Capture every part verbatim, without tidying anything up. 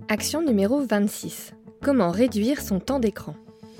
Action numéro vingt-six. Comment réduire son temps d'écran ?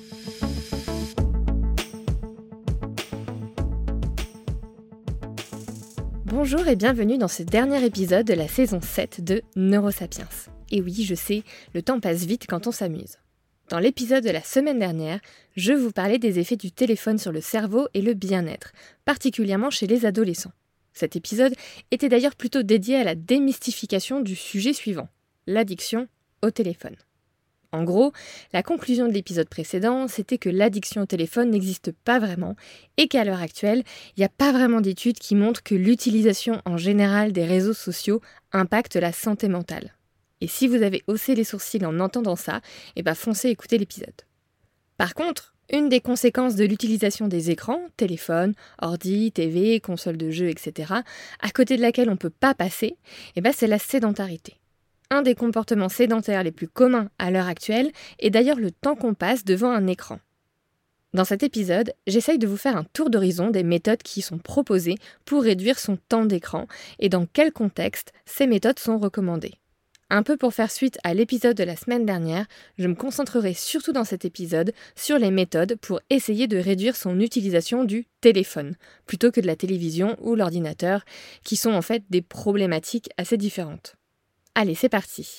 Bonjour et bienvenue dans ce dernier épisode de la saison sept de Neurosapiens. Et oui, je sais, le temps passe vite quand on s'amuse. Dans l'épisode de la semaine dernière, je vous parlais des effets du téléphone sur le cerveau et le bien-être, particulièrement chez les adolescents. Cet épisode était d'ailleurs plutôt dédié à la démystification du sujet suivant, l'addiction au téléphone. En gros, la conclusion de l'épisode précédent, c'était que l'addiction au téléphone n'existe pas vraiment et qu'à l'heure actuelle, il n'y a pas vraiment d'études qui montrent que l'utilisation en général des réseaux sociaux impacte la santé mentale. Et si vous avez haussé les sourcils en entendant ça, eh ben foncez écouter l'épisode. Par contre, une des conséquences de l'utilisation des écrans, téléphone, ordi, T V, console de jeux, et cetera, à côté de laquelle on ne peut pas passer, eh ben c'est la sédentarité. Un des comportements sédentaires les plus communs à l'heure actuelle est d'ailleurs le temps qu'on passe devant un écran. Dans cet épisode, j'essaye de vous faire un tour d'horizon des méthodes qui sont proposées pour réduire son temps d'écran et dans quel contexte ces méthodes sont recommandées. Un peu pour faire suite à l'épisode de la semaine dernière, je me concentrerai surtout dans cet épisode sur les méthodes pour essayer de réduire son utilisation du téléphone, plutôt que de la télévision ou l'ordinateur, qui sont en fait des problématiques assez différentes. Allez, c'est parti.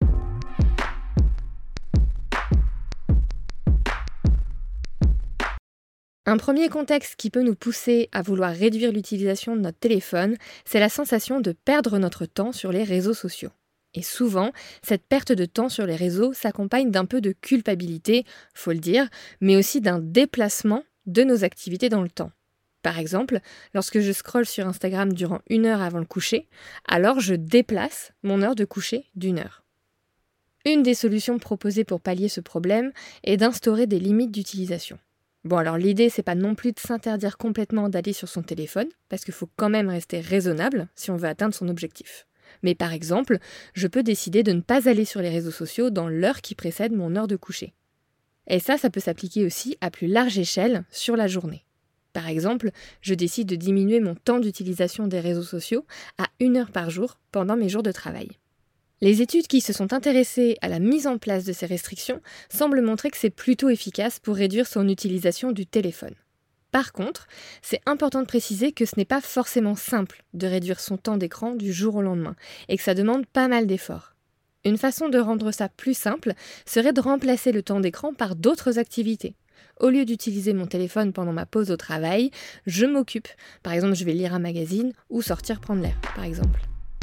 Un premier contexte qui peut nous pousser à vouloir réduire l'utilisation de notre téléphone, c'est la sensation de perdre notre temps sur les réseaux sociaux. Et souvent, cette perte de temps sur les réseaux s'accompagne d'un peu de culpabilité, faut le dire, mais aussi d'un déplacement de nos activités dans le temps. Par exemple, lorsque je scrolle sur Instagram durant une heure avant le coucher, alors je déplace mon heure de coucher d'une heure. Une des solutions proposées pour pallier ce problème est d'instaurer des limites d'utilisation. Bon, alors l'idée, c'est pas non plus de s'interdire complètement d'aller sur son téléphone, parce qu'il faut quand même rester raisonnable si on veut atteindre son objectif. Mais par exemple, je peux décider de ne pas aller sur les réseaux sociaux dans l'heure qui précède mon heure de coucher. Et ça, ça peut s'appliquer aussi à plus large échelle sur la journée. Par exemple, je décide de diminuer mon temps d'utilisation des réseaux sociaux à une heure par jour pendant mes jours de travail. Les études qui se sont intéressées à la mise en place de ces restrictions semblent montrer que c'est plutôt efficace pour réduire son utilisation du téléphone. Par contre, c'est important de préciser que ce n'est pas forcément simple de réduire son temps d'écran du jour au lendemain et que ça demande pas mal d'efforts. Une façon de rendre ça plus simple serait de remplacer le temps d'écran par d'autres activités. Au lieu d'utiliser mon téléphone pendant ma pause au travail, je m'occupe. Par exemple, je vais lire un magazine ou sortir prendre l'air, par exemple.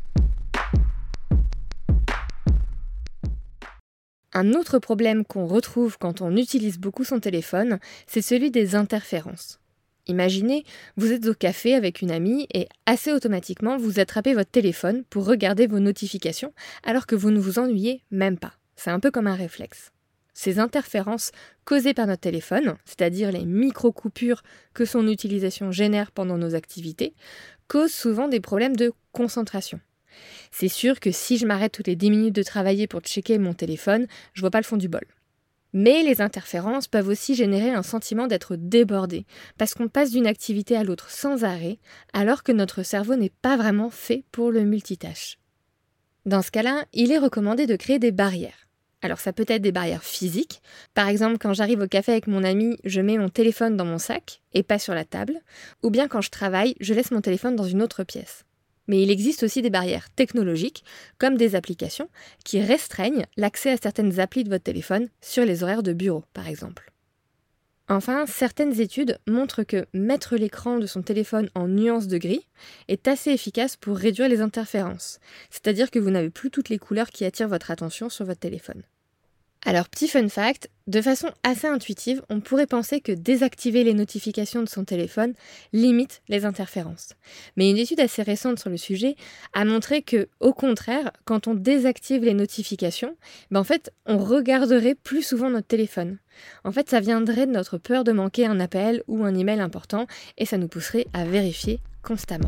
Un autre problème qu'on retrouve quand on utilise beaucoup son téléphone, c'est celui des interférences. Imaginez, vous êtes au café avec une amie et assez automatiquement, vous attrapez votre téléphone pour regarder vos notifications alors que vous ne vous ennuyez même pas. C'est un peu comme un réflexe. Ces interférences causées par notre téléphone, c'est-à-dire les micro-coupures que son utilisation génère pendant nos activités, causent souvent des problèmes de concentration. C'est sûr que si je m'arrête toutes les dix minutes de travailler pour checker mon téléphone, je vois pas le fond du bol. Mais les interférences peuvent aussi générer un sentiment d'être débordé, parce qu'on passe d'une activité à l'autre sans arrêt, alors que notre cerveau n'est pas vraiment fait pour le multitâche. Dans ce cas-là, il est recommandé de créer des barrières. Alors ça peut être des barrières physiques. Par exemple, quand j'arrive au café avec mon ami, je mets mon téléphone dans mon sac et pas sur la table. Ou bien quand je travaille, je laisse mon téléphone dans une autre pièce. Mais il existe aussi des barrières technologiques, comme des applications, qui restreignent l'accès à certaines applis de votre téléphone sur les horaires de bureau, par exemple. Enfin, certaines études montrent que mettre l'écran de son téléphone en nuance de gris est assez efficace pour réduire les interférences. C'est-à-dire que vous n'avez plus toutes les couleurs qui attirent votre attention sur votre téléphone. Alors, petit fun fact, de façon assez intuitive, on pourrait penser que désactiver les notifications de son téléphone limite les interférences. Mais une étude assez récente sur le sujet a montré que, au contraire, quand on désactive les notifications, ben en fait, on regarderait plus souvent notre téléphone. En fait, ça viendrait de notre peur de manquer un appel ou un email important et ça nous pousserait à vérifier constamment.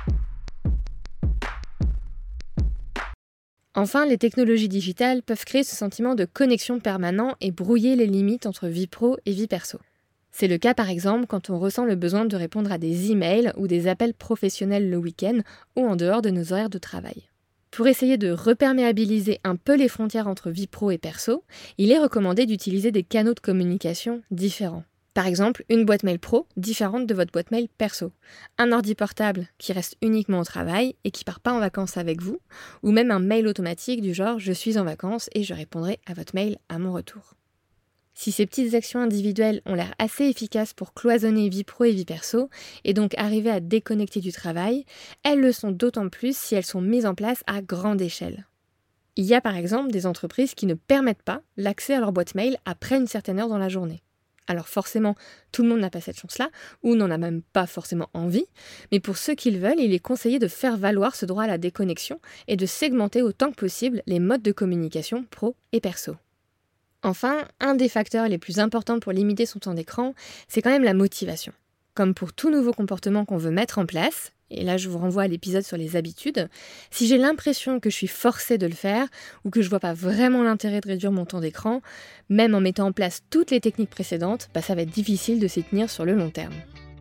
Enfin, les technologies digitales peuvent créer ce sentiment de connexion permanent et brouiller les limites entre vie pro et vie perso. C'est le cas par exemple quand on ressent le besoin de répondre à des emails ou des appels professionnels le week-end ou en dehors de nos horaires de travail. Pour essayer de reperméabiliser un peu les frontières entre vie pro et perso, il est recommandé d'utiliser des canaux de communication différents. Par exemple, une boîte mail pro différente de votre boîte mail perso, un ordi portable qui reste uniquement au travail et qui part pas en vacances avec vous, ou même un mail automatique du genre « je suis en vacances et je répondrai à votre mail à mon retour ». Si ces petites actions individuelles ont l'air assez efficaces pour cloisonner vie pro et vie perso, et donc arriver à déconnecter du travail, elles le sont d'autant plus si elles sont mises en place à grande échelle. Il y a par exemple des entreprises qui ne permettent pas l'accès à leur boîte mail après une certaine heure dans la journée. Alors forcément, tout le monde n'a pas cette chance-là, ou n'en a même pas forcément envie, mais pour ceux qui le veulent, il est conseillé de faire valoir ce droit à la déconnexion et de segmenter autant que possible les modes de communication pro et perso. Enfin, un des facteurs les plus importants pour limiter son temps d'écran, c'est quand même la motivation. Comme pour tout nouveau comportement qu'on veut mettre en place, et là je vous renvoie à l'épisode sur les habitudes, si j'ai l'impression que je suis forcée de le faire ou que je vois pas vraiment l'intérêt de réduire mon temps d'écran, même en mettant en place toutes les techniques précédentes, bah ça va être difficile de s'y tenir sur le long terme.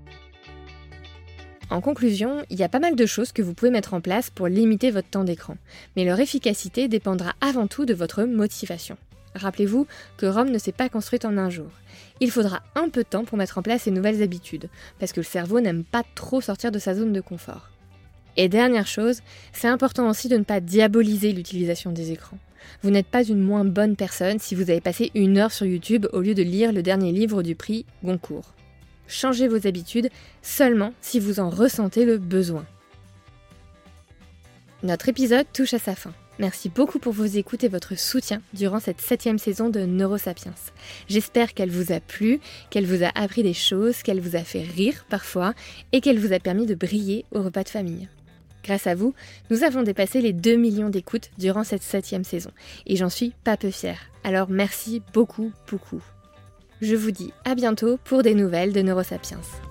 En conclusion, il y a pas mal de choses que vous pouvez mettre en place pour limiter votre temps d'écran, mais leur efficacité dépendra avant tout de votre motivation. Rappelez-vous que Rome ne s'est pas construite en un jour. Il faudra un peu de temps pour mettre en place ces nouvelles habitudes, parce que le cerveau n'aime pas trop sortir de sa zone de confort. Et dernière chose, c'est important aussi de ne pas diaboliser l'utilisation des écrans. Vous n'êtes pas une moins bonne personne si vous avez passé une heure sur YouTube au lieu de lire le dernier livre du prix Goncourt. Changez vos habitudes seulement si vous en ressentez le besoin. Notre épisode touche à sa fin. Merci beaucoup pour vos écoutes et votre soutien durant cette septième saison de Neurosapiens. J'espère qu'elle vous a plu, qu'elle vous a appris des choses, qu'elle vous a fait rire parfois et qu'elle vous a permis de briller au repas de famille. Grâce à vous, nous avons dépassé les deux millions d'écoutes durant cette septième saison et j'en suis pas peu fière. Alors merci beaucoup, beaucoup. Je vous dis à bientôt pour des nouvelles de Neurosapiens.